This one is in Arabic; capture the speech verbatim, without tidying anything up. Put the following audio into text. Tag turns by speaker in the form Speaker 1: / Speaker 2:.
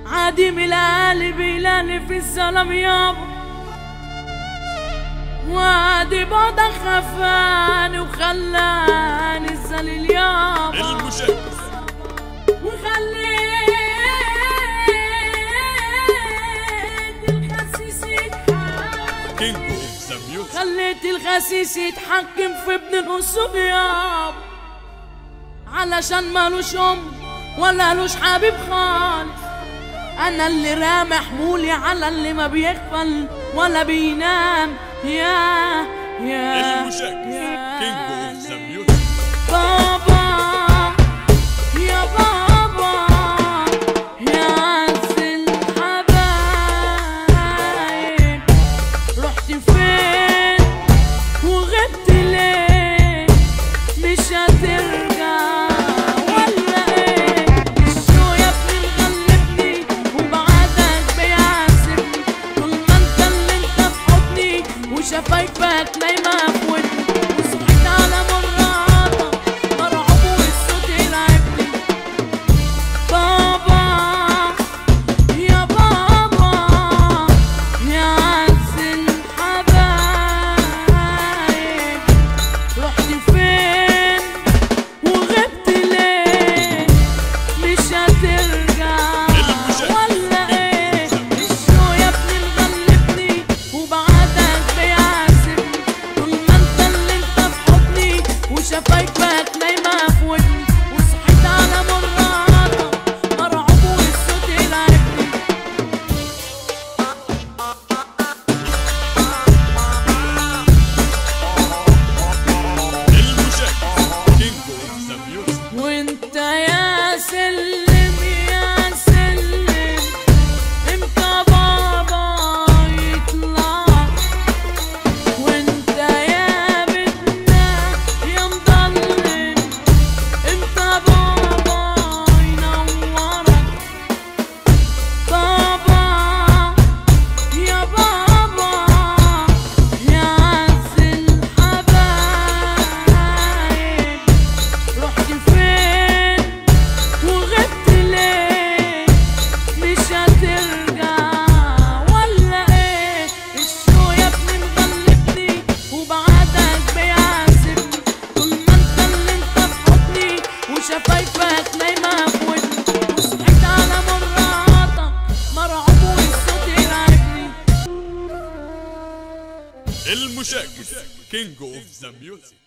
Speaker 1: عادي من القلب يلالي في الظلام يابا، وعادي بعدك خفاني وخلاني الذليل يابا،
Speaker 2: المشاكس
Speaker 1: وخليت الخسيس يتحكم
Speaker 2: كينج اوف ذا ميوزك.
Speaker 1: خليت الخسيس يتحكم في ابن الأصول يابا، علشان مالوش أم ولا لوش حبيب خالص. أنا اللي رامي حمولي على اللي ما بيغفل ولا بينام. يا يا
Speaker 2: المشاكس
Speaker 1: يا
Speaker 2: كينج اوف ذا ميوزك.
Speaker 1: بابا يا بابا يا عز الحبايب، رحت فين وغبت ليه؟ مش هترجع ولا ايه؟ الشو يا ابني مغلبني وبعدك بيعذبني، طول ما انت اللي انت في حضني وشفايفك نايمة في ودني، وصحيت على مراتك مرعوب والصوت يلعبني. بابا يا بابا يا عز الحبايب، رحت فين وغبت ليه؟ مش هترجع ولا ايه؟ الشو يا ابني مغلبني وبعدك بيعذبني، طول ما انت اللي انت في حضني وشفايفك نايمة في ودني، وصحيت على مراتك مرعوب والصوت يلعبني.
Speaker 2: المشاكس كينج اوف ذا ميوزك.
Speaker 1: وانت يا سلم يا سلم امتى بابا يطلع، وانت يا بيتنا يا مضلم امتى بابا ينورك. بابا يا بابا يا عز الحبايب، رحت فين وغبت ليه؟ مش هترجع ولا ايه؟ الشو يا ابني مغلبني وبعدك بيعذبني، طول ما انت اللي انت في حضني وشفايفك نايمة في ودني، وصحيت على مراتك مرعوب والصوت يلعبني.
Speaker 2: المشاكس كينج اوف ذا ميوزك.